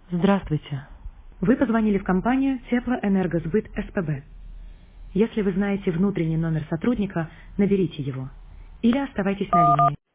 Здравствуйте. Вы позвонили в компанию Теплоэнергосбыт СПБ. Если вы знаете внутренний номер сотрудника, наберите его или оставайтесь на линии.